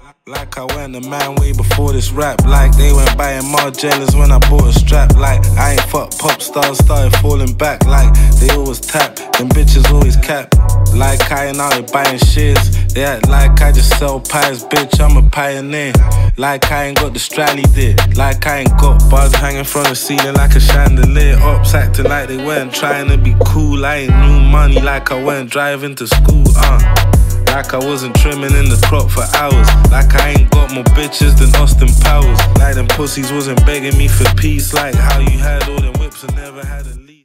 Like I went a man way before this rap. Like they went buying Margielas when I bought a strap. Like I ain't fuck pop stars, started falling back. Like they always tap, them bitches always cap. Like I ain't out here buying shares. They act like I just sell pies, bitch, I'm a pioneer. Like I ain't got the Strally did. Like I ain't got bars hanging from the ceiling like a chandelier. Ops acting like they weren't trying to be cool. I ain't new money like I weren't driving to school, Like I wasn't trimming in the crop for hours. Like I ain't got more bitches than Austin Powers. Like them pussies wasn't begging me for peace. Like how you had all them whips and never had a lease.